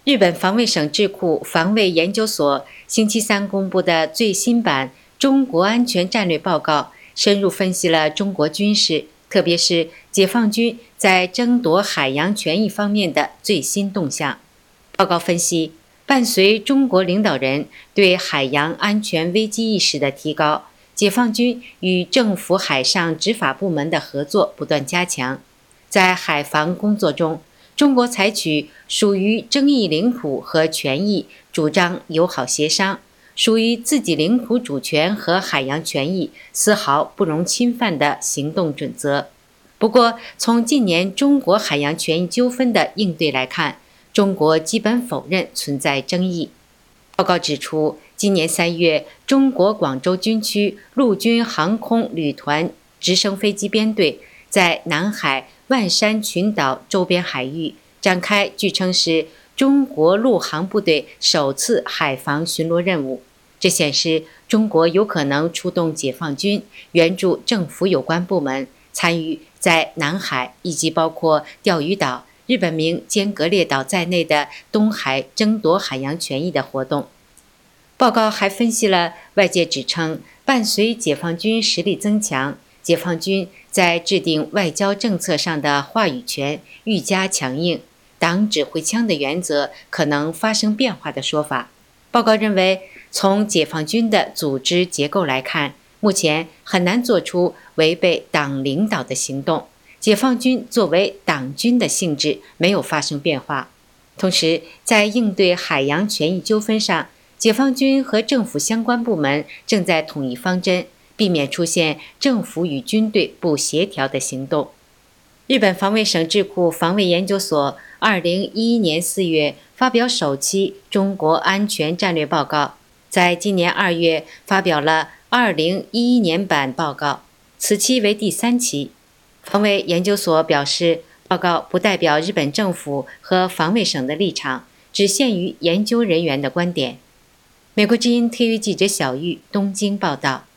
日本防卫省智库防卫研究所星期三公布的最新版《中国安全战略报告》，深入分析了中国军事，特别是解放军在争夺海洋权益方面的最新动向。报告分析，伴随中国领导人对海洋安全危机意识的提高，解放军与政府海上执法部门的合作不断加强。在海防工作中，中国采取属于争议领土和权益，主张友好协商，属于自己领土主权和海洋权益丝毫不容侵犯的行动准则。不过，从近年中国海洋权益纠纷的应对来看，中国基本否认存在争议。报告指出，今年3月，中国广州军区陆军航空旅团直升飞机编队在南海万山群岛周边海域展开据称是中国陆航部队首次海防巡逻任务。这显示中国有可能出动解放军援助政府有关部门参与在南海以及包括钓鱼岛、日本名尖阁列岛在内的东海争夺海洋权益的活动。报告还分析了外界指称，伴随解放军实力增强，解放军在制定外交政策上的话语权愈加强硬，党指挥枪的原则可能发生变化的说法。报告认为，从解放军的组织结构来看，目前很难做出违背党领导的行动，解放军作为党军的性质没有发生变化。同时，在应对海洋权益纠纷上，解放军和政府相关部门正在统一方针，避免出现政府与军队不协调的行动。日本防卫省智库防卫研究所2011年4月发表首期中国安全战略报告，在今年2月发表了2011年版报告，此期为第3期。防卫研究所表示，报告不代表日本政府和防卫省的立场，只限于研究人员的观点。美国之音特约记者小玉东京报道。